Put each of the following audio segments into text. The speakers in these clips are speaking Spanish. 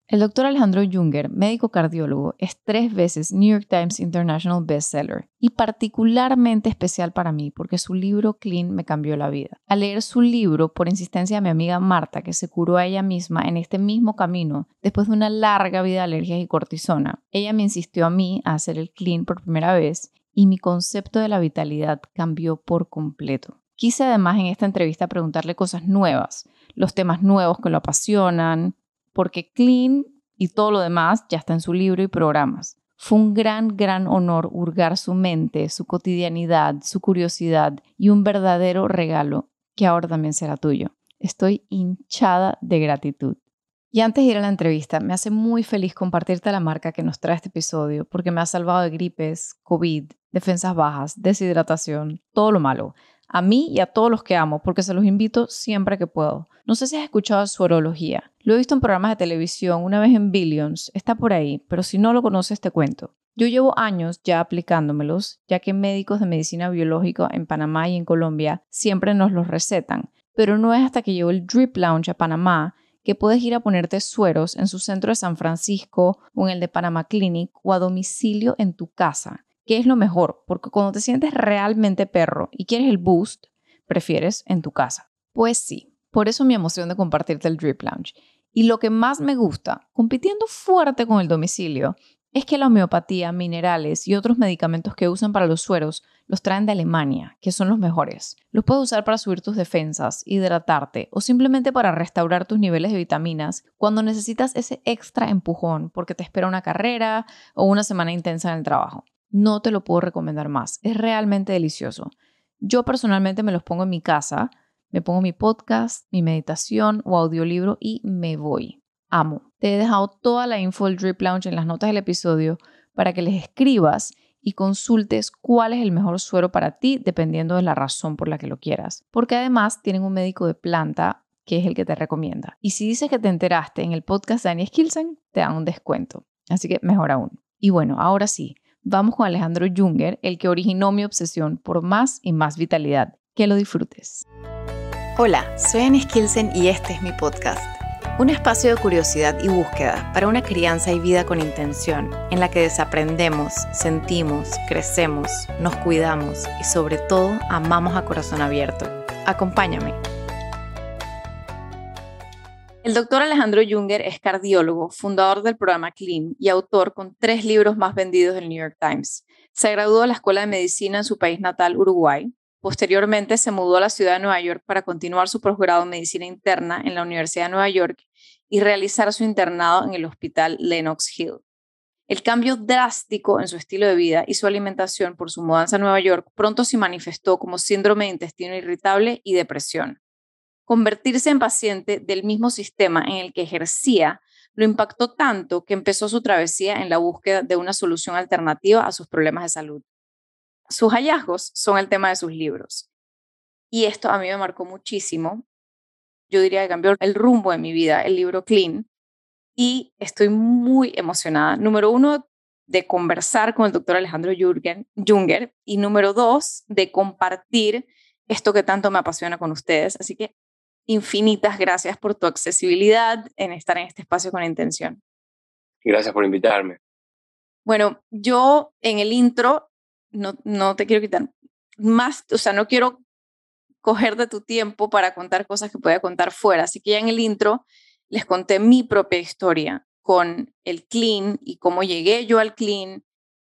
El doctor Alejandro Junger, médico cardiólogo, es 3 veces New York Times International Bestseller y particularmente especial para mí porque su libro Clean me cambió la vida. Al leer su libro, por insistencia de mi amiga Marta, que se curó a ella misma en este mismo camino después de una larga vida de alergias y cortisona, ella me insistió a mí a hacer el Clean por primera vez y mi concepto de la vitalidad cambió por completo. Quise además en esta entrevista preguntarle cosas nuevas, los temas nuevos que lo apasionan, porque Clean y todo lo demás ya está en su libro y programas. Fue un gran honor hurgar su mente, su cotidianidad, su curiosidad y un verdadero regalo que ahora también será tuyo. Estoy hinchada de gratitud. Y antes de ir a la entrevista, me hace muy feliz compartirte la marca que nos trae este episodio porque me ha salvado de gripes, COVID, defensas bajas, deshidratación, todo lo malo. A mí y a todos los que amo, porque se los invito siempre que puedo. No sé si has escuchado Suerología. Lo he visto en programas de televisión, una vez en Billions, está por ahí, pero si no lo conoces te cuento. Yo llevo años ya aplicándomelos, ya que médicos de medicina biológica en Panamá y en Colombia siempre nos los recetan, pero no es hasta que llegó el Drip Lounge a Panamá que puedes ir a ponerte sueros en su centro de San Francisco o en el de Panama Clinic o a domicilio en tu casa. ¿Qué es lo mejor? Porque cuando te sientes realmente perro y quieres el boost, prefieres en tu casa. Pues sí, por eso mi emoción de compartirte el Drip Lounge. Y lo que más me gusta, compitiendo fuerte con el domicilio, es que la homeopatía, minerales y otros medicamentos que usan para los sueros los traen de Alemania, que son los mejores. Los puedes usar para subir tus defensas, hidratarte o simplemente para restaurar tus niveles de vitaminas cuando necesitas ese extra empujón porque te espera una carrera o una semana intensa en el trabajo. No te lo puedo recomendar más. Es realmente delicioso. Yo personalmente me los pongo en mi casa, me pongo mi podcast, mi meditación o audiolibro y me voy. Amo. Te he dejado toda la info del Drip Lounge en las notas del episodio para que les escribas y consultes cuál es el mejor suero para ti dependiendo de la razón por la que lo quieras. Porque además tienen un médico de planta que es el que te recomienda. Y si dices que te enteraste en el podcast de Annie Skilsen, te dan un descuento. Así que mejor aún. Y bueno, ahora sí, vamos con Alejandro Junger, el que originó mi obsesión por más y más vitalidad. Que lo disfrutes. Hola, soy Annie Skilsen y este es mi podcast. Un espacio de curiosidad y búsqueda para una crianza y vida con intención, en la que desaprendemos, sentimos, crecemos, nos cuidamos y sobre todo amamos a corazón abierto. Acompáñame. El doctor Alejandro Junger es cardiólogo, fundador del programa Clean y autor con 3 libros más vendidos del New York Times. Se graduó de la Escuela de Medicina en su país natal, Uruguay. Posteriormente se mudó a la ciudad de Nueva York para continuar su posgrado en Medicina Interna en la Universidad de Nueva York y realizar su internado en el Hospital Lenox Hill. El cambio drástico en su estilo de vida y su alimentación por su mudanza a Nueva York pronto se manifestó como síndrome de intestino irritable y depresión. Convertirse en paciente del mismo sistema en el que ejercía lo impactó tanto que empezó su travesía en la búsqueda de una solución alternativa a sus problemas de salud. Sus hallazgos son el tema de sus libros. Y esto a mí me marcó muchísimo. Yo diría que cambió el rumbo de mi vida, el libro Clean. Y estoy muy emocionada. Número 1, de conversar con el doctor Alejandro Junger. Y número 2, de compartir esto que tanto me apasiona con ustedes. Así que infinitas gracias por tu accesibilidad en estar en este espacio con intención. Gracias por invitarme. Bueno, yo en el intro no te quiero quitar más, o sea, no quiero coger de tu tiempo para contar cosas que pueda contar fuera. Así que ya en el intro les conté mi propia historia con el Clean y cómo llegué yo al Clean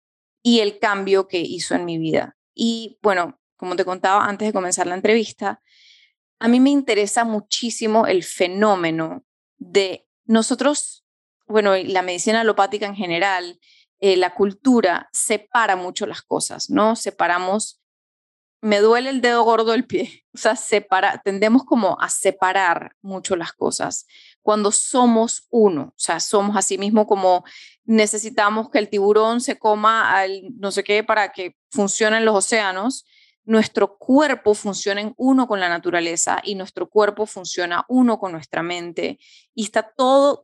y el cambio que hizo en mi vida. Y bueno, como te contaba antes de comenzar la entrevista, a mí me interesa muchísimo el fenómeno de nosotros, bueno, la medicina alopática en general, la cultura separa mucho las cosas, ¿no? Separamos, me duele el dedo gordo del pie, o sea, tendemos como a separar mucho las cosas cuando somos uno, o sea, somos así mismo como necesitamos que el tiburón se coma al no sé qué para que funcionen los océanos. Nuestro cuerpo funciona en uno con la naturaleza y nuestro cuerpo funciona uno con nuestra mente y está todo,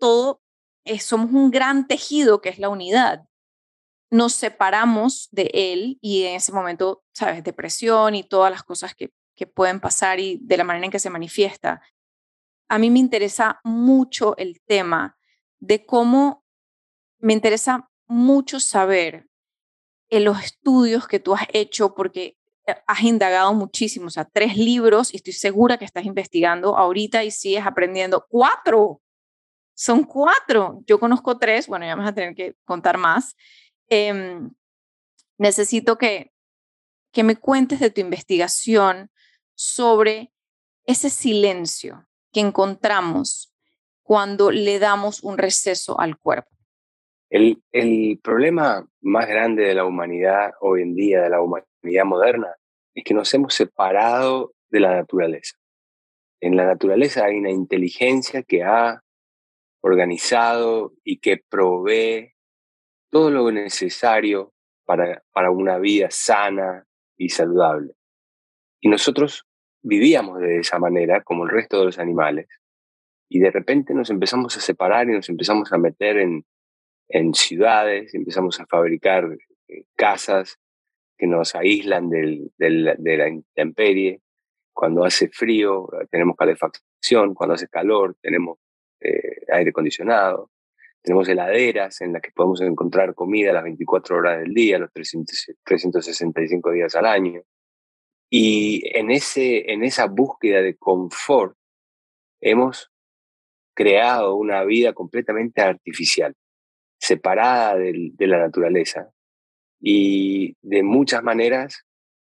somos un gran tejido que es la unidad. Nos separamos de él y en ese momento, sabes, depresión y todas las cosas que pueden pasar y de la manera en que se manifiesta. A mí me interesa mucho el tema de cómo me interesa mucho saber en los estudios que tú has hecho, porque has indagado muchísimo, o sea, 3 libros y estoy segura que estás investigando ahorita y sigues aprendiendo. 4, son 4. Yo conozco 3, bueno, ya me vas a tener que contar más. Necesito que me cuentes de tu investigación sobre ese silencio que encontramos cuando le damos un receso al cuerpo. El problema más grande de la humanidad hoy en día, de la humanidad moderna, es que nos hemos separado de la naturaleza. En la naturaleza hay una inteligencia que ha organizado y que provee todo lo necesario para una vida sana y saludable. Y nosotros vivíamos de esa manera, como el resto de los animales, y de repente nos empezamos a separar y nos empezamos a meter en ciudades, empezamos a fabricar casas que nos aíslan de la intemperie. Cuando hace frío tenemos calefacción, cuando hace calor tenemos aire acondicionado, tenemos heladeras en las que podemos encontrar comida las 24 horas del día, los 365 días al año. Y en esa búsqueda de confort hemos creado una vida completamente artificial, separada de la naturaleza y de muchas maneras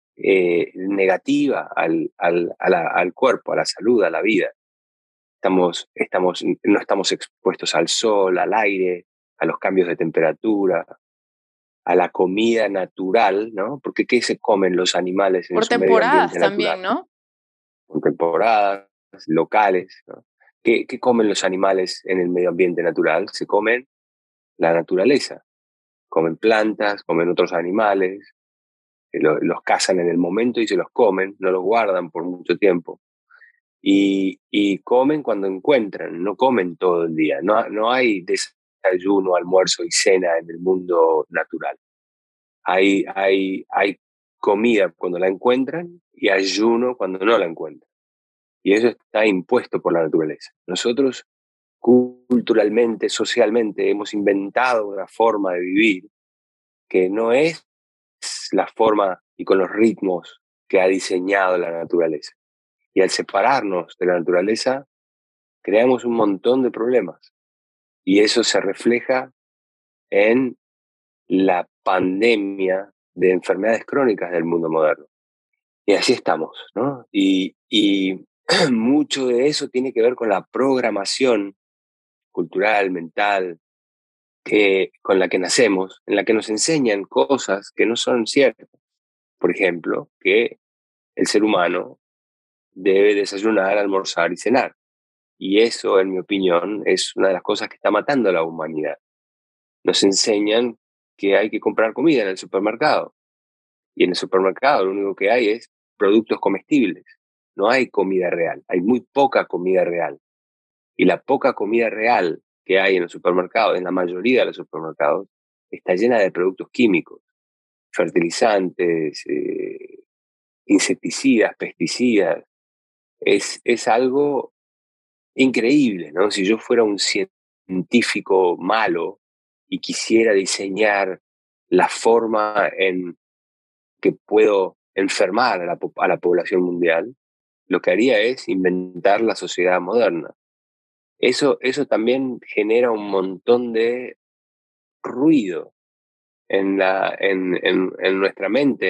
negativa al cuerpo, a la salud, a la vida. No estamos expuestos al sol, al aire, a los cambios de temperatura, a la comida natural, ¿no? Porque ¿qué se comen los animales en Por su medio temporadas ambiente natural? también, ¿no? Con temporadas, locales, ¿no? ¿Qué comen los animales en el medio ambiente natural? Se comen la naturaleza, comen plantas, comen otros animales, los cazan en el momento y se los comen, no los guardan por mucho tiempo. Y comen cuando encuentran, no comen todo el día. No hay desayuno, almuerzo y cena en el mundo natural. Hay comida cuando la encuentran y ayuno cuando no la encuentran. Y eso está impuesto por la naturaleza. Nosotros culturalmente, socialmente, hemos inventado una forma de vivir que no es la forma y con los ritmos que ha diseñado la naturaleza. Y al separarnos de la naturaleza, creamos un montón de problemas. Y eso se refleja en la pandemia de enfermedades crónicas del mundo moderno. Y así estamos, ¿no? Y mucho de eso tiene que ver con la programación cultural, mental, con la que nacemos, en la que nos enseñan cosas que no son ciertas. Por ejemplo, que el ser humano debe desayunar, almorzar y cenar. Y eso, en mi opinión, es una de las cosas que está matando a la humanidad. Nos enseñan que hay que comprar comida en el supermercado. Y en el supermercado lo único que hay es productos comestibles. No hay comida real, hay muy poca comida real. Y la poca comida real que hay en los supermercados, en la mayoría de los supermercados, está llena de productos químicos, fertilizantes, insecticidas, pesticidas. Es algo increíble, ¿no? Si yo fuera un científico malo y quisiera diseñar la forma en que puedo enfermar a la población mundial, lo que haría es inventar la sociedad moderna. Eso también genera un montón de ruido en nuestra mente,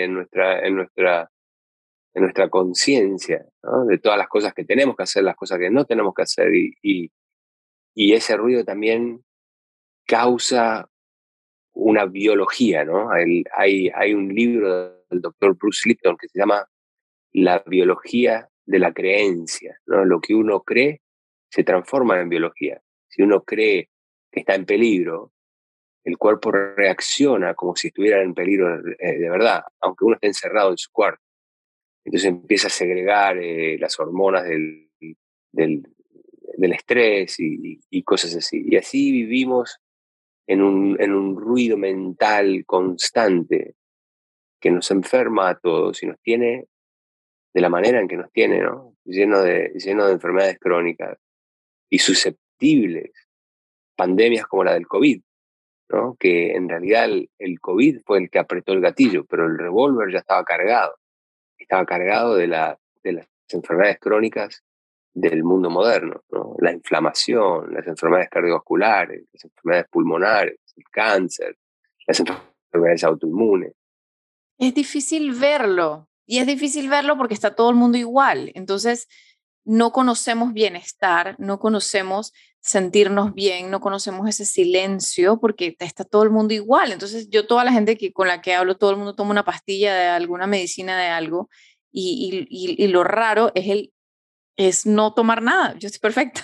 en nuestra conciencia, ¿no? De todas las cosas que tenemos que hacer, las cosas que no tenemos que hacer. Y ese ruido también causa una biología, ¿no? Hay un libro del doctor Bruce Lipton que se llama La biología de la creencia, ¿no? Lo que uno cree se transforma en biología. Si uno cree que está en peligro, el cuerpo reacciona como si estuviera en peligro de verdad, aunque uno esté encerrado en su cuarto. Entonces empieza a segregar las hormonas del, del estrés y cosas así. Y así vivimos en un ruido mental constante que nos enferma a todos y nos tiene de la manera en que nos tiene, ¿no? Lleno de enfermedades crónicas y susceptibles pandemias como la del COVID, ¿no? Que en realidad el COVID fue el que apretó el gatillo, pero el revólver ya estaba cargado. Estaba cargado de las enfermedades crónicas del mundo moderno, ¿no? La inflamación, las enfermedades cardiovasculares, las enfermedades pulmonares, el cáncer, las enfermedades autoinmunes. Es difícil verlo, y es difícil verlo porque está todo el mundo igual. Entonces, no conocemos bienestar, no conocemos sentirnos bien, no conocemos ese silencio porque está todo el mundo igual. Entonces, yo toda la gente con la que hablo, todo el mundo toma una pastilla de alguna medicina de algo y lo raro es no tomar nada. Yo estoy perfecta.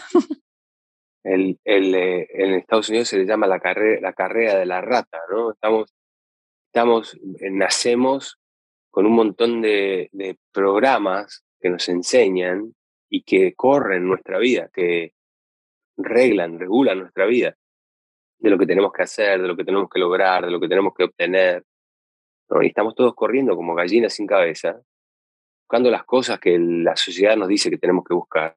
En Estados Unidos se le llama la carrera de la rata, ¿no? Nacemos con un montón de programas que nos enseñan y que corren nuestra vida, que regulan nuestra vida, de lo que tenemos que hacer, de lo que tenemos que lograr, de lo que tenemos que obtener, ¿no? Y estamos todos corriendo como gallinas sin cabeza, buscando las cosas que la sociedad nos dice que tenemos que buscar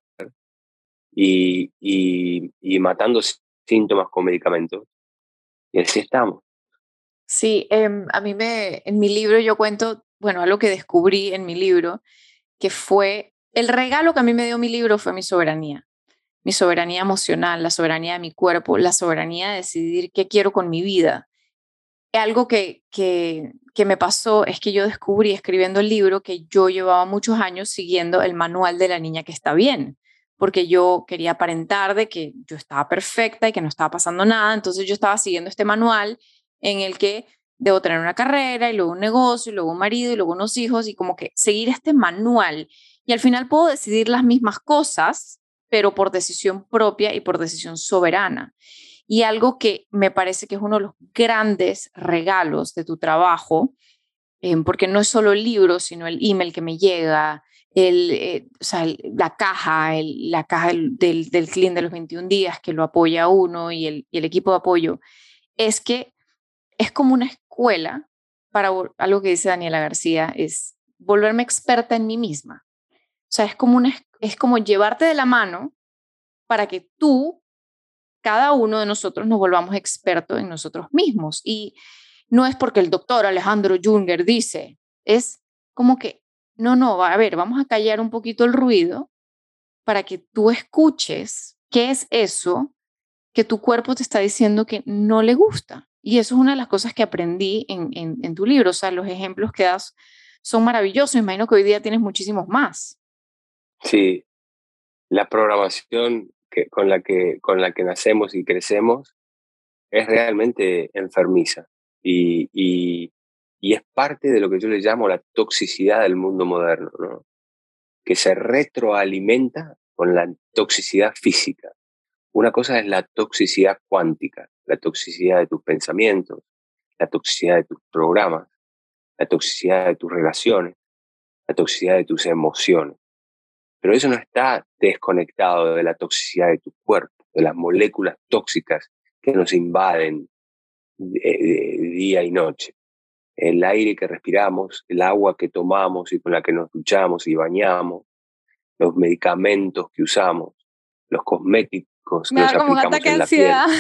y matando síntomas con medicamentos. Y así estamos. Sí, en mi libro yo cuento, bueno, algo que descubrí en mi libro, que fue el regalo que a mí me dio mi libro fue mi soberanía emocional, la soberanía de mi cuerpo, la soberanía de decidir qué quiero con mi vida. Algo que me pasó es que yo descubrí escribiendo el libro que yo llevaba muchos años siguiendo el manual de la niña que está bien, porque yo quería aparentar de que yo estaba perfecta y que no estaba pasando nada, entonces yo estaba siguiendo este manual en el que debo tener una carrera y luego un negocio y luego un marido y luego unos hijos y como que seguir este manual y al final puedo decidir las mismas cosas, pero por decisión propia y por decisión soberana. Y algo que me parece que es uno de los grandes regalos de tu trabajo, porque no es solo el libro, sino el email que me llega, o sea, la caja del clean de los 21 días que lo apoya a uno y el equipo de apoyo, es que es como una escuela para algo que dice Daniela García, es volverme experta en mí misma. O sea, es como llevarte de la mano para que tú cada uno de nosotros nos volvamos expertos en nosotros mismos. Y no es porque el doctor Alejandro Junger dice, es como que, no, a ver, vamos a callar un poquito el ruido para que tú escuches qué es eso que tu cuerpo te está diciendo que no le gusta. Y eso es una de las cosas que aprendí en tu libro. O sea, los ejemplos que das son maravillosos. Imagino que hoy día tienes muchísimos más. Sí, la programación con la que nacemos y crecemos es realmente enfermiza y es parte de lo que yo le llamo la toxicidad del mundo moderno, ¿no? Que se retroalimenta con la toxicidad física. Una cosa es la toxicidad cuántica, la toxicidad de tus pensamientos, la toxicidad de tus programas, la toxicidad de tus relaciones, la toxicidad de tus emociones. Pero eso no está desconectado de la toxicidad de tu cuerpo, de las moléculas tóxicas que nos invaden día y noche. El aire que respiramos, el agua que tomamos y con la que nos duchamos y bañamos, los medicamentos que usamos, los cosméticos que Me nos da como un aplicamos ataque de en la piel, ansiedad.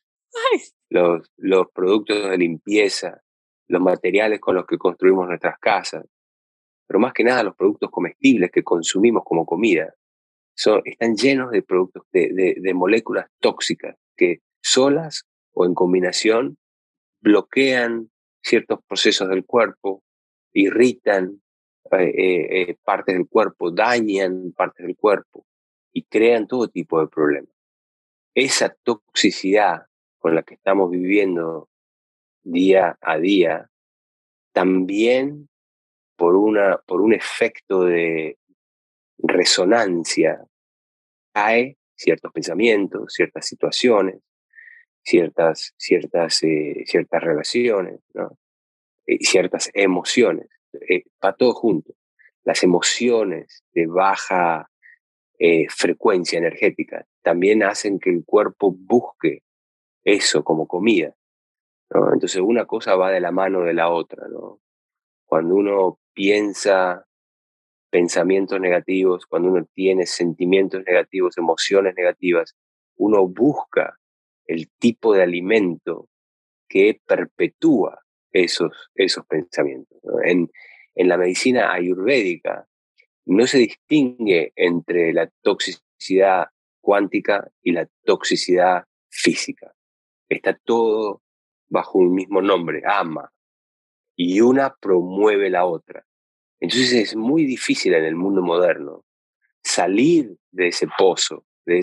los productos de limpieza, los materiales con los que construimos nuestras casas, pero más que nada los productos comestibles que consumimos como comida, están llenos de productos, de moléculas tóxicas que solas o en combinación bloquean ciertos procesos del cuerpo, irritan partes del cuerpo, dañan partes del cuerpo y crean todo tipo de problemas. Esa toxicidad con la que estamos viviendo día a día, también por un efecto de resonancia, cae ciertos pensamientos, ciertas situaciones, ciertas relaciones, ¿no? Ciertas emociones. Va todo junto. Las emociones de baja frecuencia energética también hacen que el cuerpo busque eso como comida, ¿no? Entonces una cosa va de la mano de la otra, ¿no? Cuando uno piensa pensamientos negativos, cuando uno tiene sentimientos negativos, emociones negativas, uno busca el tipo de alimento que perpetúa esos pensamientos, ¿no? En la medicina ayurvédica no se distingue entre la toxicidad cuántica y la toxicidad física. Está todo bajo un mismo nombre, ama, y una promueve la otra. Entonces es muy difícil en el mundo moderno salir de ese pozo, de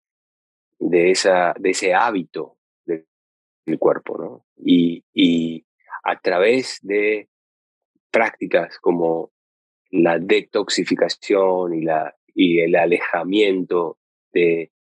ese hábito del cuerpo, ¿no? Y a través de prácticas como la detoxificación y el alejamiento de,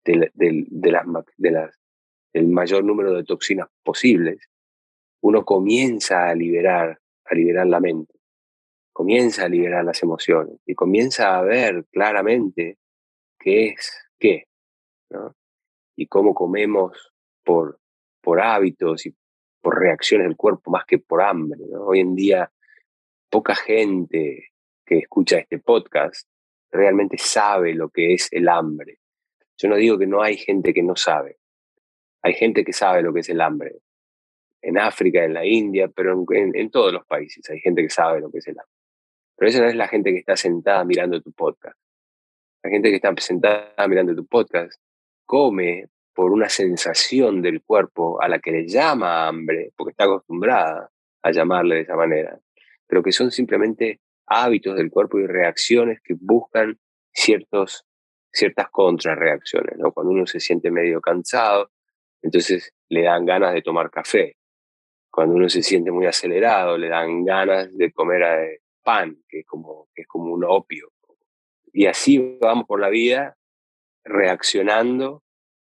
del mayor número de toxinas posibles, uno comienza a liberar la mente, comienza a liberar las emociones y comienza a ver claramente qué es qué, ¿no? Y cómo comemos por hábitos y por reacciones del cuerpo más que por hambre, ¿no? Hoy en día poca gente que escucha este podcast realmente sabe lo que es el hambre. Yo no digo que no hay gente que no sabe. Hay gente que sabe lo que es el hambre. En África, en la India, pero en todos los países hay gente que sabe lo que es el hambre. Pero esa no es la gente que está sentada mirando tu podcast. La gente que está sentada mirando tu podcast come por una sensación del cuerpo a la que le llama hambre, porque está acostumbrada a llamarle de esa manera, pero que son simplemente hábitos del cuerpo y reacciones que buscan ciertas contrarreacciones, ¿no? Cuando uno se siente medio cansado, entonces le dan ganas de tomar café. Cuando uno se siente muy acelerado, le dan ganas de comer pan, que es como un opio. Y así vamos por la vida reaccionando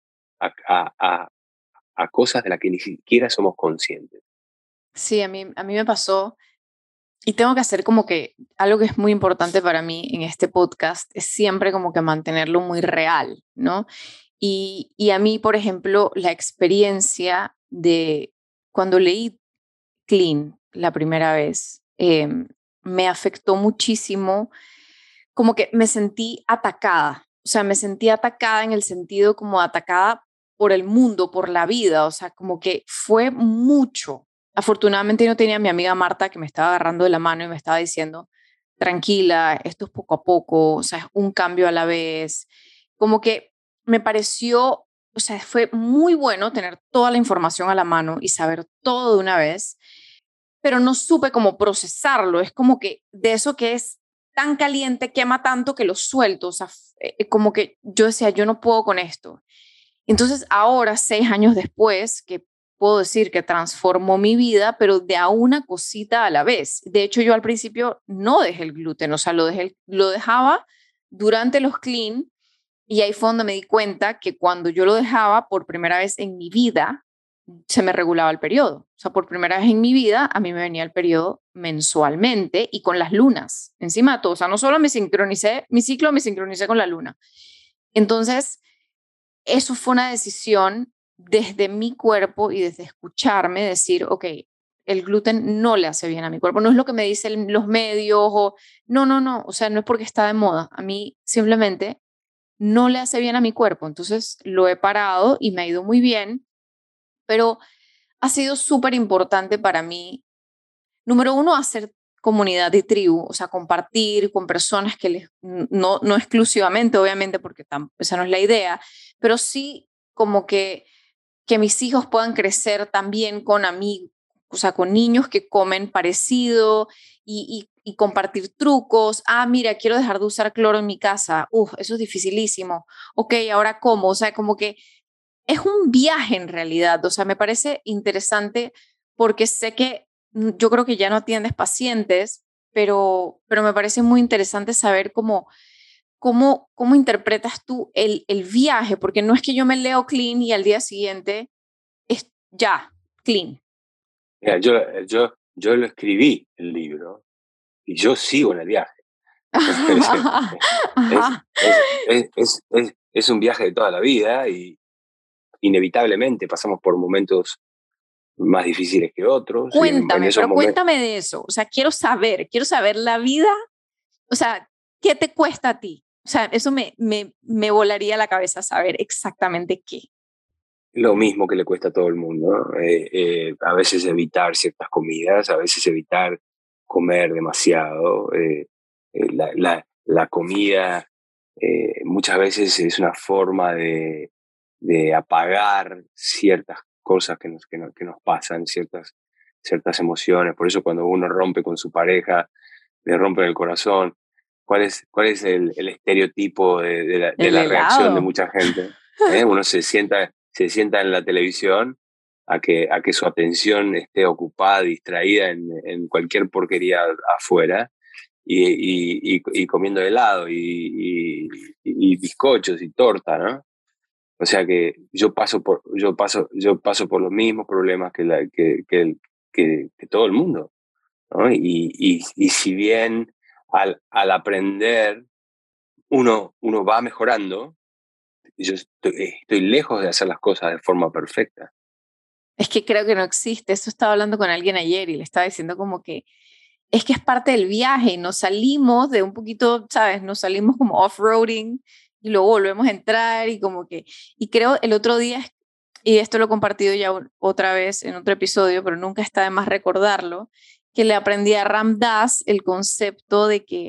a cosas de las que ni siquiera somos conscientes. Sí, a mí me pasó, y tengo que hacer como que algo que es muy importante para mí en este podcast es siempre como que mantenerlo muy real, ¿no? Y a mí, por ejemplo, la experiencia de cuando leí Clean la primera vez, me afectó muchísimo, como que me sentí atacada, o sea, me sentí atacada en el sentido como atacada por el mundo, por la vida, o sea, como que fue mucho. Afortunadamente no tenía a mi amiga Marta que me estaba agarrando de la mano y me estaba diciendo, tranquila, esto es poco a poco, o sea, es un cambio a la vez. Como que me pareció, o sea, fue muy bueno tener toda la información a la mano y saber todo de una vez, pero no supe cómo procesarlo. Es como que de eso que es tan caliente, quema tanto que lo suelto. O sea, como que yo decía, yo no puedo con esto. Entonces ahora, 6 años después, que puedo decir que transformó mi vida, pero de a una cosita a la vez. De hecho, yo al principio no dejé el gluten, o sea, lo dejaba durante los clean, y ahí fue donde me di cuenta que cuando yo lo dejaba por primera vez en mi vida, se me regulaba el periodo. O sea, por primera vez en mi vida, a mí me venía el periodo mensualmente y con las lunas encima de todo. O sea, no solo me sincronicé, mi ciclo me sincronicé con la luna. Entonces, eso fue una decisión desde mi cuerpo y desde escucharme decir, ok, el gluten no le hace bien a mi cuerpo. No es lo que me dicen los medios o no. O sea, no es porque está de moda. A mí simplemente no le hace bien a mi cuerpo. Entonces, lo he parado y me ha ido muy bien, pero ha sido súper importante para mí, número uno, hacer comunidad y tribu, o sea, compartir con personas que no exclusivamente, obviamente, porque esa no es la idea, pero sí como que mis hijos puedan crecer también con amigos, o sea, con niños que comen parecido y compartir trucos. Ah, mira, quiero dejar de usar cloro en mi casa. Eso es dificilísimo. Ok, ahora cómo, o sea, como que es un viaje en realidad. O sea, me parece interesante porque sé que yo creo que ya no atiendes pacientes, pero me parece muy interesante saber cómo interpretas tú el viaje, porque no es que yo me leo Clean y al día siguiente es ya, Clean. Mira, yo lo escribí, el libro, y yo sigo en el viaje. Es un viaje de toda la vida y inevitablemente pasamos por momentos más difíciles que otros. Cuéntame, pero cuéntame de eso. O sea, quiero saber la vida. O sea, ¿qué te cuesta a ti? O sea, eso me volaría la cabeza saber exactamente qué. lo mismo que le cuesta a todo el mundo, ¿no? A veces evitar ciertas comidas, a veces evitar comer demasiado. La comida muchas veces es una forma de apagar ciertas cosas que nos pasan, ciertas emociones. Por eso cuando uno rompe con su pareja, le rompen el corazón. ¿Cuál es el estereotipo de El la reacción de helado. mucha gente? Uno se sienta en la televisión a que su atención esté ocupada, distraída en cualquier porquería afuera y comiendo helado y bizcochos y torta, ¿no? O sea que yo paso por los mismos problemas que todo el mundo, ¿no? Y si bien al aprender uno va mejorando, yo estoy lejos de hacer las cosas de forma perfecta. Es que creo que no existe. Eso estaba hablando con alguien ayer y le estaba diciendo como que es parte del viaje y nos salimos de un poquito, ¿sabes? Nos salimos como off-roading y luego volvemos a entrar y como que, y creo el otro día, y esto lo he compartido ya otra vez en otro episodio, pero nunca está de más recordarlo, que le aprendí a Ram Dass el concepto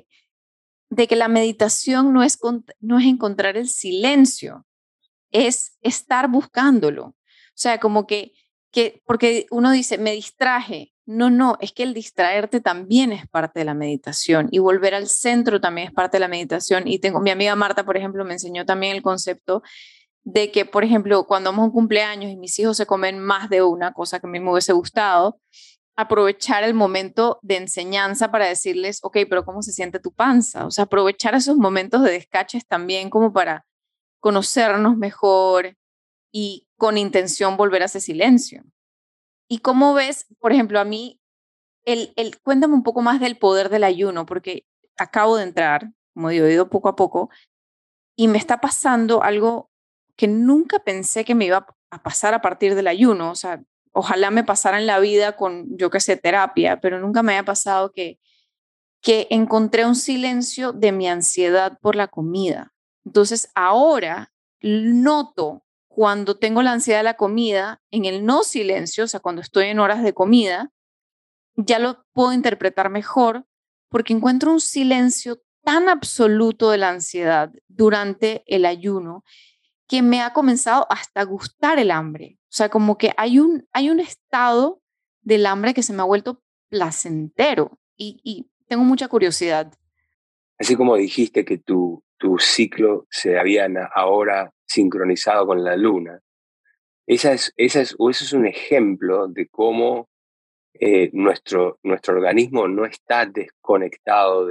de que la meditación no es encontrar el silencio, es estar buscándolo. O sea, como porque uno dice, me distraje. No, no, es que el distraerte también es parte de la meditación y volver al centro también es parte de la meditación. Y mi amiga Marta, por ejemplo, me enseñó también el concepto de que, por ejemplo, cuando vamos a un cumpleaños y mis hijos se comen más de una cosa que a mí me hubiese gustado, aprovechar el momento de enseñanza para decirles, ok, pero ¿cómo se siente tu panza? O sea, aprovechar esos momentos de descaches también como para conocernos mejor y con intención volver a ese silencio. ¿Y cómo ves, por ejemplo, a mí, cuéntame un poco más del poder del ayuno, porque acabo de entrar, como digo, he ido poco a poco, y me está pasando algo que nunca pensé que me iba a pasar a partir del ayuno. O sea, ojalá me pasara en la vida con, yo qué sé, terapia, pero nunca me haya pasado que encontré un silencio de mi ansiedad por la comida. Entonces, ahora noto cuando tengo la ansiedad de la comida en el no silencio, o sea, cuando estoy en horas de comida, ya lo puedo interpretar mejor porque encuentro un silencio tan absoluto de la ansiedad durante el ayuno que me ha comenzado hasta a gustar el hambre. O sea, como que hay un estado del hambre que se me ha vuelto placentero y tengo mucha curiosidad. Así como dijiste que tu ciclo se había ahora sincronizado con la luna, eso es un ejemplo de cómo nuestro organismo no está desconectado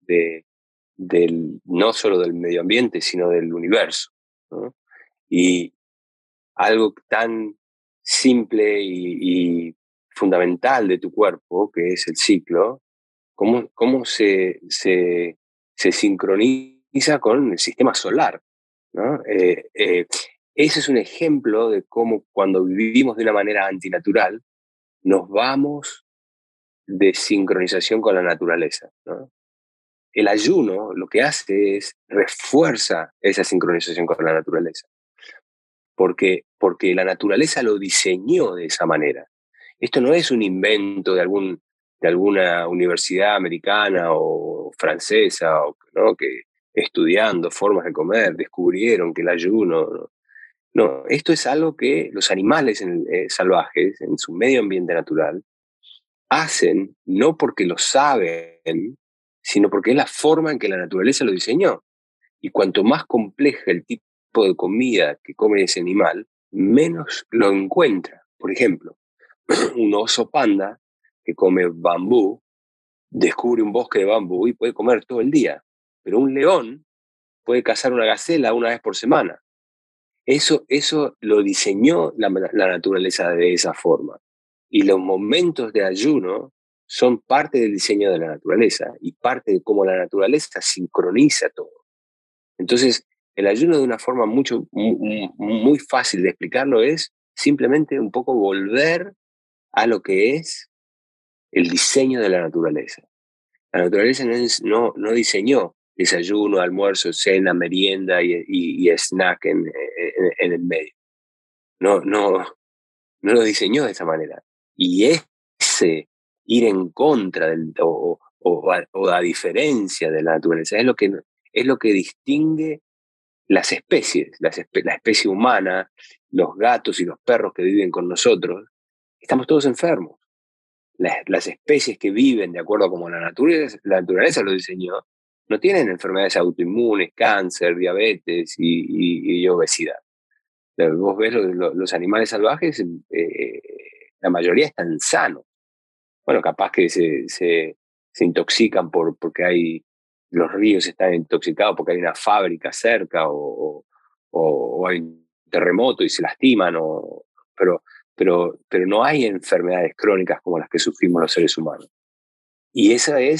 no solo del medio ambiente, sino del universo, ¿no? Y algo tan simple y fundamental de tu cuerpo, que es el ciclo, cómo se sincroniza con el sistema solar, ¿no? Ese es un ejemplo de cómo cuando vivimos de una manera antinatural, nos vamos de sincronización con la naturaleza, ¿no? El ayuno lo que hace es refuerza esa sincronización con la naturaleza, porque la naturaleza lo diseñó de esa manera. Esto no es un invento de alguna universidad americana o francesa, ¿no? Que estudiando formas de comer descubrieron que el ayuno... ¿no? No, esto es algo que los animales salvajes, en su medio ambiente natural, hacen no porque lo saben, sino porque es la forma en que la naturaleza lo diseñó. Y cuanto más compleja el tipo de comida que come ese animal, menos lo encuentra. Por ejemplo, un oso panda que come bambú, descubre un bosque de bambú y puede comer todo el día. Pero un león puede cazar una gacela una vez por semana. Eso lo diseñó la naturaleza de esa forma. Y los momentos de ayuno son parte del diseño de la naturaleza y parte de cómo la naturaleza sincroniza todo. Entonces, el ayuno de una forma muy fácil de explicarlo es simplemente un poco volver a lo que es el diseño de la naturaleza. La naturaleza no diseñó desayuno, almuerzo, cena, merienda y snack en el medio. no, no, no lo diseñó de esa manera. Y ese ir en contra o a diferencia de la naturaleza es lo que distingue las especies, la especie humana, los gatos y los perros que viven con nosotros. Estamos todos enfermos. Las especies que viven de acuerdo a como la naturaleza lo diseñó, no tienen enfermedades autoinmunes, cáncer, diabetes y obesidad. Vos ves los animales salvajes, la mayoría están sanos. Bueno, capaz que se intoxican porque los ríos están intoxicados porque hay una fábrica cerca o hay un terremoto y se lastiman, pero, pero no hay enfermedades crónicas como las que sufrimos los seres humanos. Y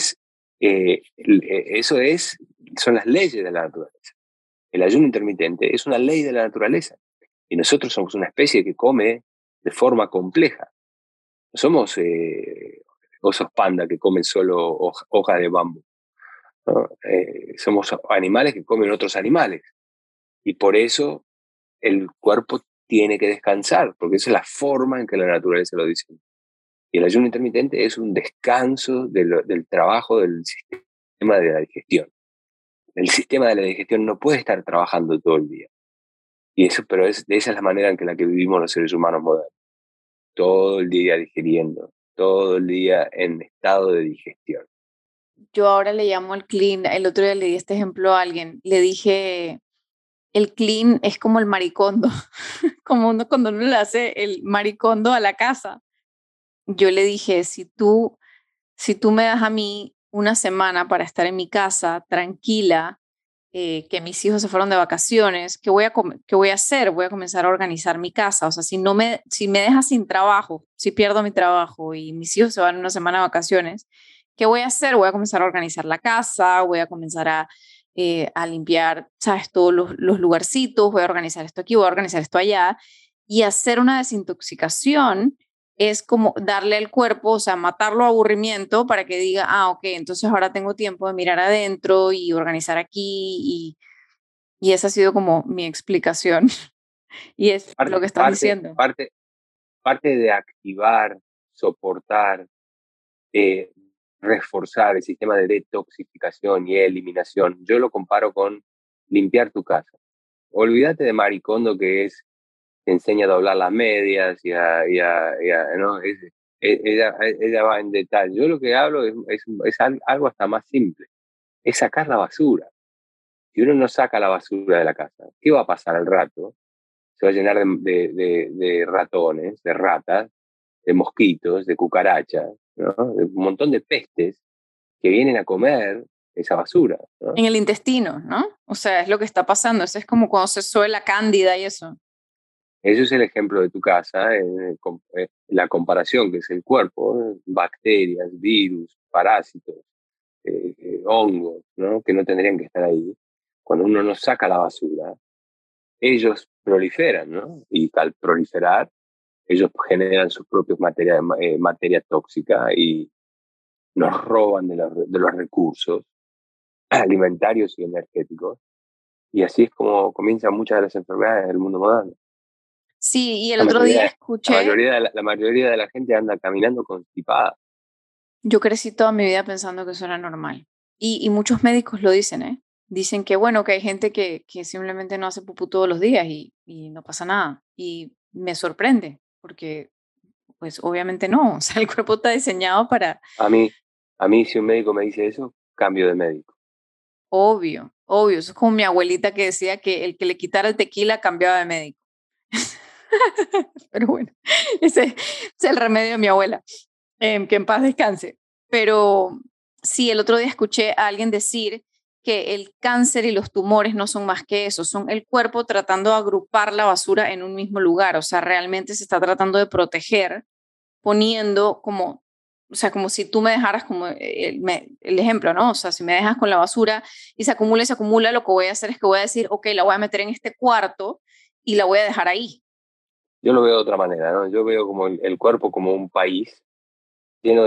son las leyes de la naturaleza. El ayuno intermitente es una ley de la naturaleza. Y nosotros somos una especie que come de forma compleja. No somos osos panda que comen solo hojas de bambú, ¿no? Somos animales que comen otros animales. Y por eso el cuerpo tiene que descansar, porque esa es la forma en que la naturaleza lo diseña. Y el ayuno intermitente es un descanso del trabajo del sistema de la digestión. El sistema de la digestión no puede estar trabajando todo el día. Pero esa es la manera en la que vivimos los seres humanos modernos. Todo el día digiriendo, todo el día en estado de digestión. Yo ahora le llamo al clean, el otro día le di este ejemplo a alguien, le dije, el clean es como el maricondo, como cuando uno le hace el maricondo a la casa. Yo le dije, si tú me das a mí una semana para estar en mi casa tranquila, que mis hijos se fueron de vacaciones, ¿qué voy a hacer? Voy a comenzar a organizar mi casa. O sea, si me dejas sin trabajo, si pierdo mi trabajo y mis hijos se van una semana de vacaciones, ¿qué voy a hacer? Voy a comenzar a organizar la casa, voy a comenzar a limpiar, ¿sabes? Todos los lugarcitos, voy a organizar esto aquí, voy a organizar esto allá y hacer una desintoxicación es como darle al cuerpo, o sea, matarlo a aburrimiento para que diga, ah, ok, entonces ahora tengo tiempo de mirar adentro y organizar aquí y esa ha sido como mi explicación y es lo que estás diciendo. Parte de activar, soportar, eh, reforzar el sistema de detoxificación y eliminación. Yo lo comparo con limpiar tu casa. Olvídate de Maricondo, que te enseña a doblar las medias ¿no? Ella va en detalle. Yo lo que hablo es algo hasta más simple. Es sacar la basura. Si uno no saca la basura de la casa, ¿qué va a pasar al rato? Se va a llenar de ratones, de ratas, de mosquitos, de cucarachas, ¿no? De un montón de pestes que vienen a comer esa basura, ¿no? En el intestino, ¿no? O sea, es lo que está pasando. Eso es como cuando se sube la cándida y eso. Eso es el ejemplo de tu casa, la comparación que es el cuerpo, bacterias, virus, parásitos, hongos, ¿no? Que no tendrían que estar ahí. Cuando uno no saca la basura, ellos proliferan, ¿no? Y al proliferar, ellos generan sus propios materia tóxica y nos roban de los recursos alimentarios y energéticos. Y así es como comienzan muchas de las enfermedades del mundo moderno. Sí, y el otro día escuché, La mayoría de la gente anda caminando constipada. yo crecí toda mi vida pensando que eso era normal. Y muchos médicos lo dicen, ¿eh? Dicen que, bueno, que hay gente que simplemente no hace pupú todos los días y no pasa nada. Y me sorprende, porque pues obviamente no. O sea, el cuerpo está diseñado para, A mí, a mí si un médico me dice eso, cambio de médico. obvio, obvio. Eso es como mi abuelita que decía que el que le quitara el tequila cambiaba de médico. Pero bueno, ese es el remedio de mi abuela. Que en paz descanse. Pero sí, el otro día escuché a alguien decir que el cáncer y los tumores no son más que eso, son el cuerpo tratando de agrupar la basura en un mismo lugar, o sea, realmente se está tratando de proteger poniendo como, o sea, como si tú me dejaras como el ejemplo, ¿no? O sea, si me dejas con la basura y se acumula, lo que voy a hacer es que voy a decir, ok, la voy a meter en este cuarto y la voy a dejar ahí. Yo lo veo de otra manera, ¿no? Yo veo como el cuerpo como un país lleno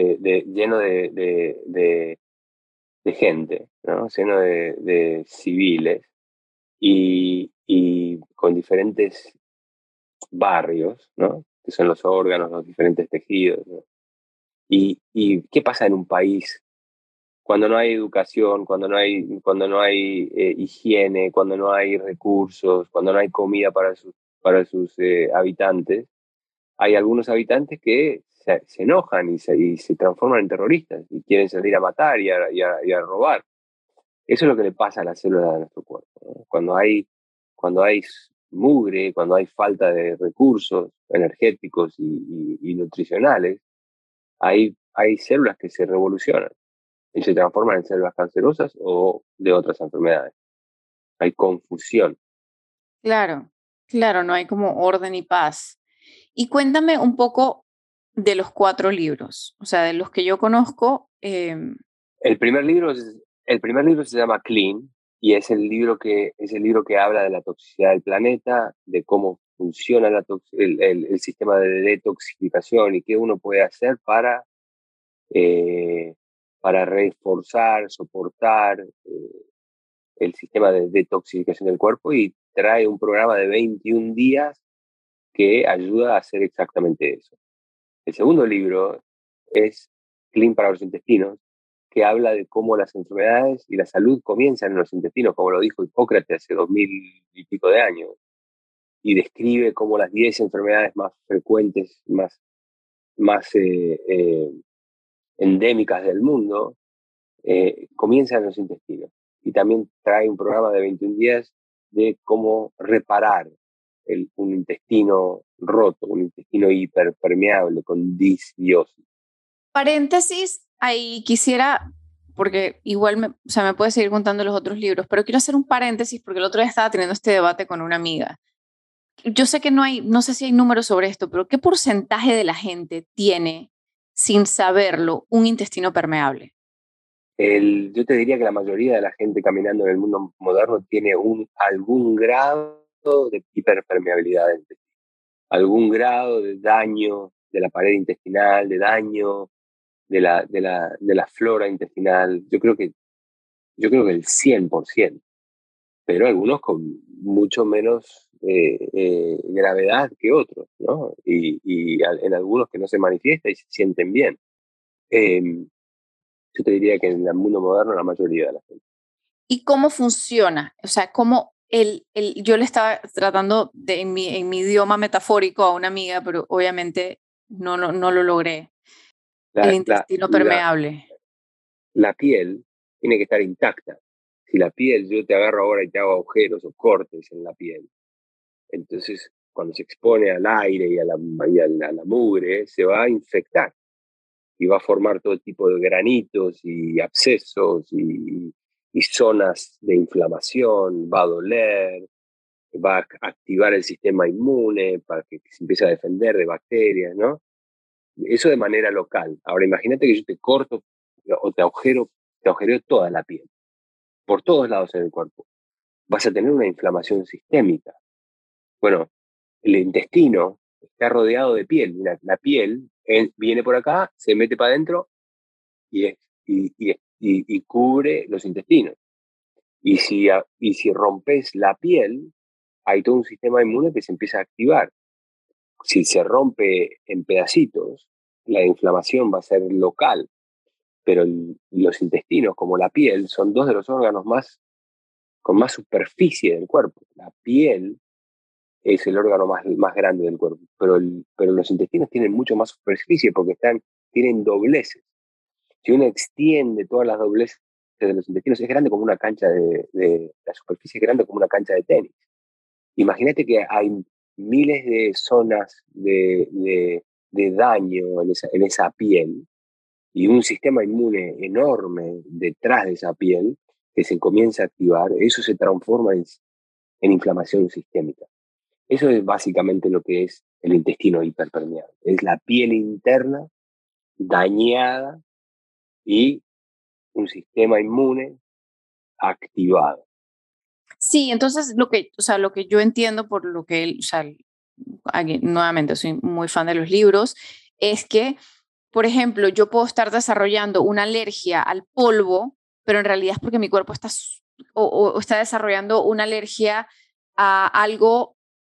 de gente, ¿no? Lleno de civiles y con diferentes barrios, ¿no? Que son los órganos, los diferentes tejidos, ¿no? ¿Y qué pasa en un país cuando no hay educación, cuando no hay higiene, cuando no hay recursos, cuando no hay comida para sus habitantes? Hay algunos habitantes que se enojan y se transforman en terroristas y quieren salir a matar y a robar. Eso es lo que le pasa a las células de nuestro cuerpo, ¿no? Cuando hay mugre, cuando hay falta de recursos energéticos y nutricionales, hay células que se revolucionan y se transforman en células cancerosas o de otras enfermedades. Hay confusión. Claro, claro, no hay como orden y paz. Y cuéntame un poco de los 4 libros, o sea, de los que yo conozco. El primer libro, el primer libro se llama Clean y es el libro que habla de la toxicidad del planeta, de cómo funciona el sistema de detoxificación y qué uno puede hacer para reforzar, soportar el sistema de detoxificación del cuerpo, y trae un programa de 21 días que ayuda a hacer exactamente eso. El segundo libro es Clean para los intestinos, que habla de cómo las enfermedades y la salud comienzan en los intestinos, como lo dijo Hipócrates hace 2000 y pico de años, y describe cómo las 10 enfermedades más frecuentes, más endémicas del mundo, comienzan en los intestinos. Y también trae un programa de 21 días de cómo reparar un intestino roto, un intestino hiperpermeable con disbiosis. Paréntesis, ahí quisiera, porque igual o sea, me puedes seguir contando los otros libros, pero quiero hacer un paréntesis porque el otro día estaba teniendo este debate con una amiga. Yo sé que no sé si hay números sobre esto, pero ¿qué porcentaje de la gente tiene, sin saberlo, un intestino permeable? Yo te diría que la mayoría de la gente caminando en el mundo moderno tiene algún grado de hiperpermeabilidad del intestino, algún grado de daño de la pared intestinal, de daño de la flora intestinal. Yo creo que el 100%, pero algunos con mucho menos gravedad que otros, ¿no? Y en algunos que no se manifiesta y se sienten bien. Eh, yo te diría que en el mundo moderno la mayoría de la gente. ¿Y cómo funciona? O sea, cómo yo le estaba tratando en mi idioma metafórico a una amiga, pero obviamente no lo logré. El La, la, intestino la, permeable. la piel tiene que estar intacta. Si la piel, yo te agarro ahora y te hago agujeros o cortes en la piel, entonces cuando se expone al aire y a la mugre, se va a infectar y va a formar todo tipo de granitos y abscesos y zonas de inflamación, va a doler, va a activar el sistema inmune para que se empiece a defender de bacterias, ¿no? Eso de manera local. Ahora imagínate que yo te corto o te agujereo toda la piel, por todos lados en el cuerpo. Vas a tener una inflamación sistémica. Bueno, el intestino está rodeado de piel. Mira, la piel viene por acá, se mete para adentro y cubre los intestinos. Y si rompes la piel, hay todo un sistema inmune que se empieza a activar. Si se rompe en pedacitos, la inflamación va a ser local, pero los intestinos, como la piel, son dos de los órganos con más superficie del cuerpo. La piel es el órgano más grande del cuerpo, pero los intestinos tienen mucho más superficie porque tienen dobleces. Si uno extiende todas las dobleces de los intestinos, es grande como una cancha la superficie es grande como una cancha de tenis. Imagínate que hay miles de zonas de daño en esa piel y un sistema inmune enorme detrás de esa piel que se comienza a activar. Eso se transforma en inflamación sistémica. Eso es básicamente lo que es el intestino hiperpermeable. Es la piel interna dañada y un sistema inmune activado. Sí, entonces lo que yo entiendo por lo que él, o sea, nuevamente soy muy fan de los libros, es que, por ejemplo, yo puedo estar desarrollando una alergia al polvo, pero en realidad es porque mi cuerpo está, o está desarrollando una alergia a algo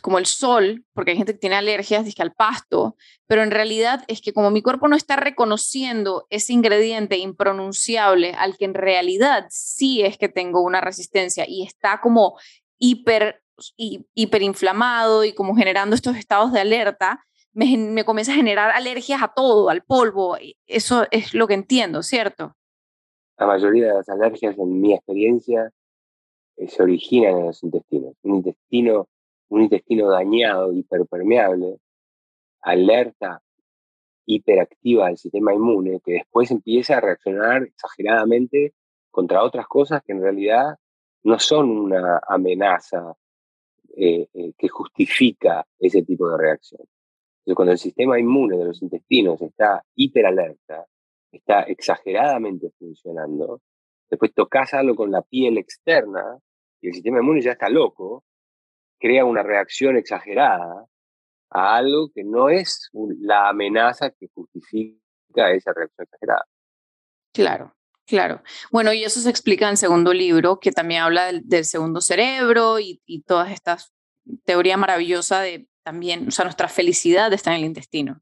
como el sol, porque hay gente que tiene alergias, dice al pasto, pero en realidad es que como mi cuerpo no está reconociendo ese ingrediente impronunciable al que en realidad sí es que tengo una resistencia y está como hiperinflamado y como generando estos estados de alerta, me comienza a generar alergias a todo, al polvo. Eso es lo que entiendo, ¿cierto? La mayoría de las alergias, en mi experiencia, se originan en los intestinos. Un intestino dañado, hiperpermeable, alerta hiperactiva del sistema inmune, que después empieza a reaccionar exageradamente contra otras cosas que en realidad no son una amenaza que justifica ese tipo de reacción. Entonces, cuando el sistema inmune de los intestinos está hiperalerta, está exageradamente funcionando, después tocas algo con la piel externa y el sistema inmune ya está loco, crea una reacción exagerada a algo que no es la amenaza que justifica esa reacción exagerada. Claro, claro. Bueno, y eso se explica en el segundo libro, que también habla del segundo cerebro y todas estas teoría maravillosa de también, o sea, nuestra felicidad está en el intestino.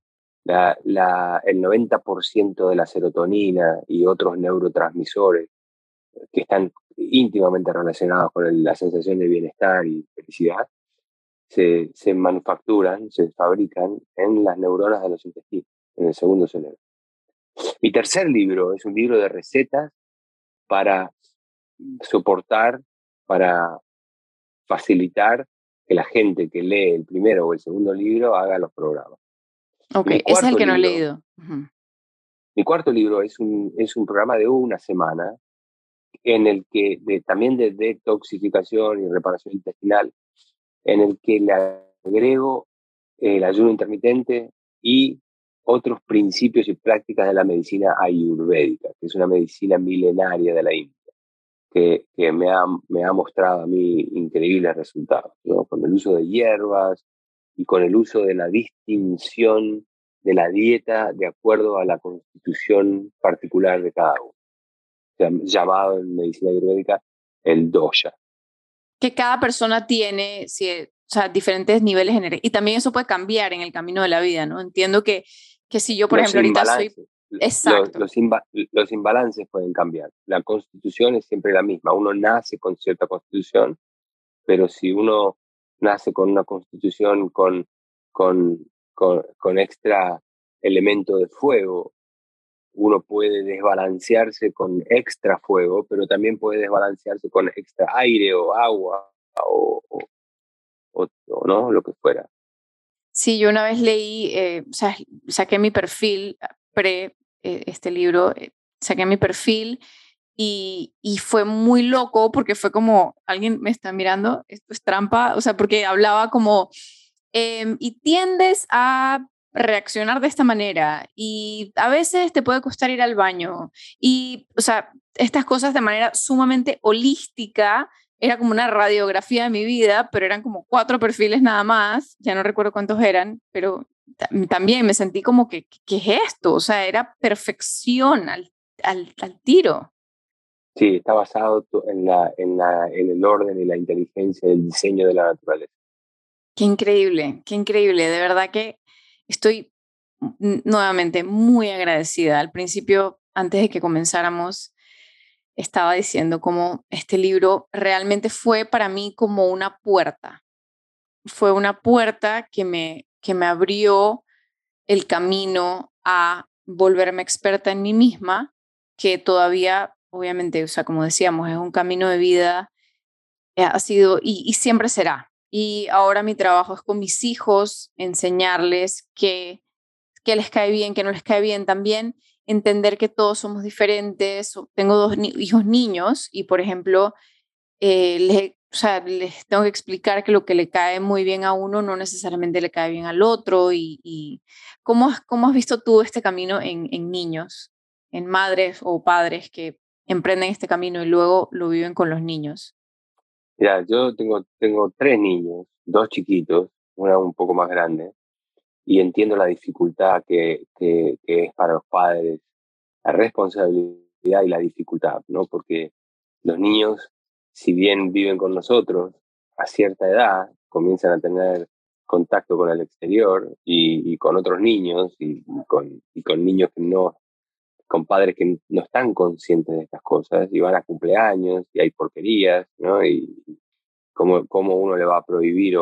El 90% de la serotonina y otros neurotransmisores que están íntimamente relacionados con la sensación de bienestar y felicidad, se manufacturan, se fabrican en las neuronas de los intestinos, en el segundo cerebro. Mi tercer libro es un libro de recetas para soportar, para facilitar que la gente que lee el primero o el segundo libro haga los programas. Ok, ese es el que no he leído. Uh-huh. Mi cuarto libro es un programa de una semana en el que también de detoxificación y reparación intestinal, en el que le agrego el ayuno intermitente y otros principios y prácticas de la medicina ayurvédica, que es una medicina milenaria de la India, que me ha mostrado a mí increíbles resultados, ¿no? Con el uso de hierbas y con el uso de la distinción de la dieta de acuerdo a la constitución particular de cada uno, llamado en medicina ayurvédica el dosha. Que cada persona tiene, sí, o sea, diferentes niveles de energía. Y también eso puede cambiar en el camino de la vida, ¿no? Entiendo que si yo, por ejemplo, ahorita soy... Exacto. Los imbalances pueden cambiar. La constitución es siempre la misma. Uno nace con cierta constitución, pero si uno nace con una constitución con extra elemento de fuego, uno puede desbalancearse con extra fuego, pero también puede desbalancearse con extra aire o agua o no, lo que fuera. Sí, yo una vez leí, o sea, saqué mi perfil este libro, saqué mi perfil y fue muy loco porque fue como, alguien me está mirando, esto es trampa, o sea, porque hablaba como, y tiendes a reaccionar de esta manera y a veces te puede costar ir al baño y, o sea, estas cosas de manera sumamente holística. Era como una radiografía de mi vida, pero eran como 4 perfiles nada más, ya no recuerdo cuántos eran, pero también me sentí como que, ¿qué es esto? O sea, era perfección al tiro. Sí, está basado en el orden y la inteligencia del diseño de la naturaleza. Qué increíble, de verdad que estoy nuevamente muy agradecida. Al principio, antes de que comenzáramos, estaba diciendo cómo este libro realmente fue para mí como una puerta. Fue una puerta que me abrió el camino a volverme experta en mí misma, que todavía, obviamente, o sea, como decíamos, es un camino de vida, ha sido y siempre será. Y ahora mi trabajo es con mis hijos, enseñarles qué les cae bien, qué no les cae bien también, entender que todos somos diferentes. Tengo 2 hijos niños y, por ejemplo, o sea, les tengo que explicar que lo que le cae muy bien a uno no necesariamente le cae bien al otro. Y ¿cómo has visto tú este camino en niños, en madres o padres que emprenden este camino y luego lo viven con los niños? Mira, yo tengo 3 niños, 2 chiquitos, una un poco más grande, y entiendo la dificultad que es para los padres, la responsabilidad y la dificultad, ¿no? Porque los niños, si bien viven con nosotros a cierta edad, comienzan a tener contacto con el exterior y con otros niños y con niños que no, con padres que no están conscientes de estas cosas y van a cumpleaños y hay porquerías, ¿no? Y cómo uno le va a prohibir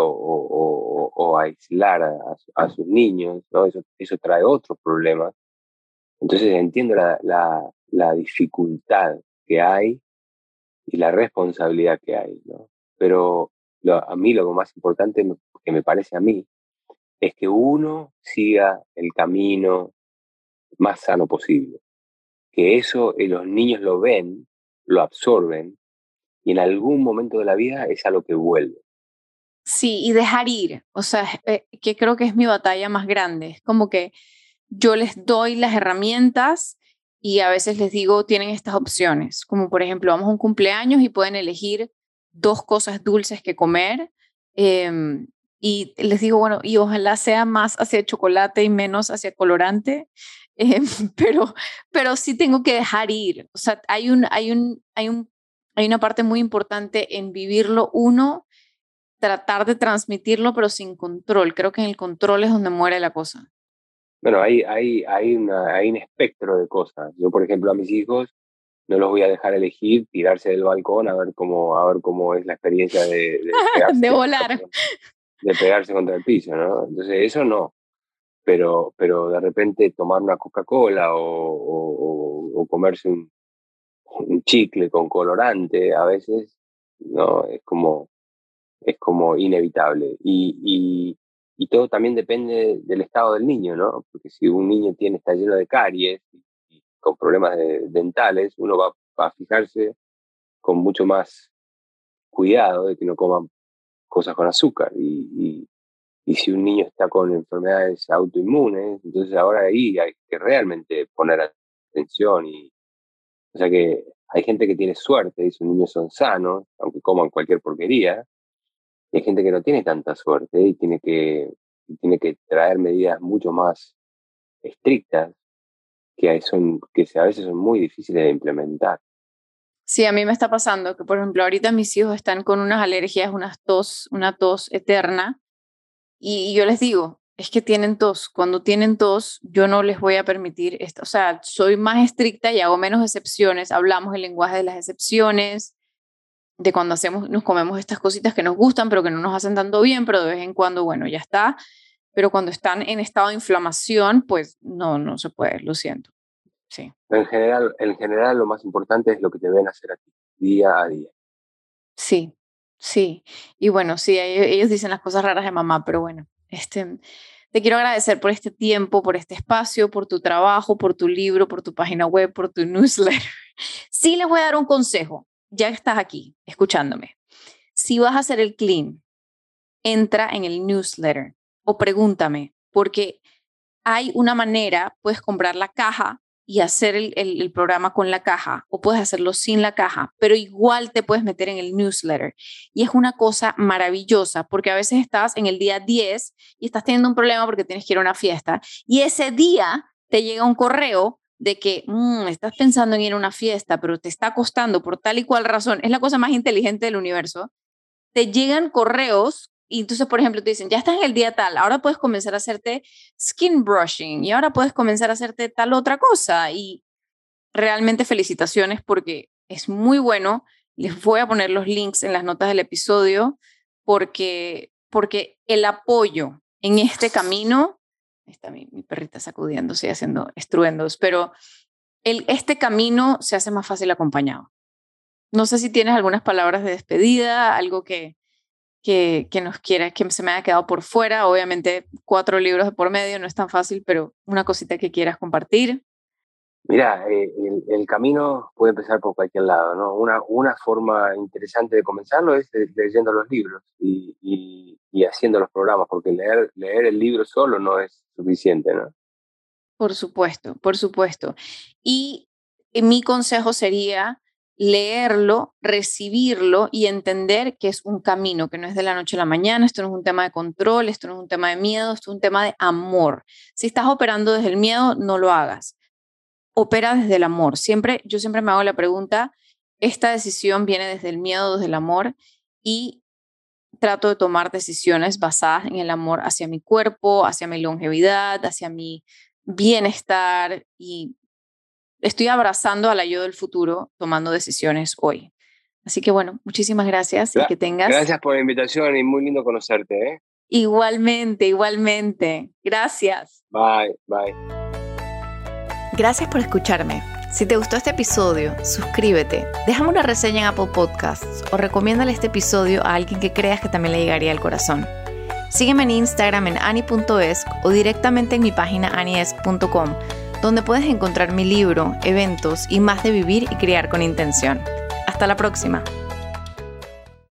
o aislar a sus niños, ¿no? Eso trae otros problemas. Entonces entiendo la dificultad que hay y la responsabilidad que hay, ¿no? Pero a mí lo más importante que me parece a mí es que uno siga el camino más sano posible. Que eso los niños lo ven, lo absorben y en algún momento de la vida es a lo que vuelve. Sí, y dejar ir, o sea, que creo que es mi batalla más grande. Es como que yo les doy las herramientas y a veces les digo, tienen estas opciones, como por ejemplo, vamos a un cumpleaños y pueden elegir 2 cosas dulces que comer. em, y les digo, bueno, y ojalá sea más hacia chocolate y menos hacia colorante, em, pero, pero sí tengo que dejar ir. O sea, hay una parte muy importante en vivirlo uno, tratar de transmitirlo, pero sin control. Creo que en el control es donde muere la cosa. Bueno, hay un espectro de cosas. Yo, por ejemplo, a mis hijos no los voy a dejar elegir tirarse del balcón a ver cómo es la experiencia De volar. de pegarse contra el piso, ¿no? Entonces, eso no. Pero de repente tomar una Coca-Cola o comerse un chicle con colorante, a veces, ¿no? Es como inevitable. Y todo también depende del estado del niño, ¿no? Porque si un niño está lleno de caries y con problemas dentales, uno va a fijarse con mucho más cuidado de que no coman cosas con azúcar. Y si un niño está con enfermedades autoinmunes, entonces ahora ahí hay que realmente poner atención. O sea que hay gente que tiene suerte y sus niños son sanos, aunque coman cualquier porquería. Y hay gente que no tiene tanta suerte y tiene que traer medidas mucho más estrictas que a veces son muy difíciles de implementar. Sí, a mí me está pasando que, por ejemplo, ahorita mis hijos están con unas alergias, una tos eterna, y yo les digo, es que tienen tos. Cuando tienen tos, yo no les voy a permitir esto. O sea, soy más estricta y hago menos excepciones. Hablamos el lenguaje de las excepciones, de cuando nos comemos estas cositas que nos gustan, pero que no nos hacen tanto bien, pero de vez en cuando, bueno, ya está. Pero cuando están en estado de inflamación, pues no se puede, lo siento. Sí. Pero en general lo más importante es lo que te ven hacer a ti, día a día. Sí, sí. Y bueno, sí, ellos dicen las cosas raras de mamá, pero bueno, te quiero agradecer por este tiempo, por este espacio, por tu trabajo, por tu libro, por tu página web, por tu newsletter. Sí les voy a dar un consejo, ya que estás aquí escuchándome. Si vas a hacer el clean, entra en el newsletter o pregúntame, porque hay una manera, puedes comprar la caja y hacer el programa con la caja o puedes hacerlo sin la caja, pero igual te puedes meter en el newsletter. Y es una cosa maravillosa porque a veces estás en el día 10 y estás teniendo un problema porque tienes que ir a una fiesta y ese día te llega un correo de que estás pensando en ir a una fiesta, pero te está costando por tal y cual razón. Es la cosa más inteligente del universo. Te llegan correos y entonces, por ejemplo, te dicen, ya estás en el día tal, ahora puedes comenzar a hacerte skin brushing y ahora puedes comenzar a hacerte tal otra cosa. Y realmente felicitaciones porque es muy bueno. Les voy a poner los links en las notas del episodio porque el apoyo en este camino, está mi perrita sacudiéndose y haciendo estruendos, pero este camino se hace más fácil acompañado. No sé si tienes algunas palabras de despedida, algo que nos quiera, que se me haya quedado por fuera. Obviamente 4 libros de por medio no es tan fácil, pero una cosita que quieras compartir. Mira, el camino puede empezar por cualquier lado, ¿no? Una forma interesante de comenzarlo es leyendo los libros y haciendo los programas, porque leer el libro solo no es suficiente, ¿no? Por supuesto, por supuesto. Y mi consejo sería leerlo, recibirlo y entender que es un camino, que no es de la noche a la mañana, esto no es un tema de control, esto no es un tema de miedo, esto es un tema de amor. Si estás operando desde el miedo, no lo hagas. Opera desde el amor. Yo siempre me hago la pregunta, ¿esta decisión viene desde el miedo o desde el amor? Y trato de tomar decisiones basadas en el amor hacia mi cuerpo, hacia mi longevidad, hacia mi bienestar, y estoy abrazando a la yo del futuro tomando decisiones hoy. Así que bueno, muchísimas gracias y que tengas... Gracias por la invitación y muy lindo conocerte, ¿eh? Igualmente, igualmente. Gracias. Bye, bye. Gracias por escucharme. Si te gustó este episodio, suscríbete, déjame una reseña en Apple Podcasts o recomiéndale este episodio a alguien que creas que también le llegaría al corazón. Sígueme en Instagram en ani.esc o directamente en mi página aniesc.com, donde puedes encontrar mi libro, eventos y más de vivir y criar con intención. Hasta la próxima.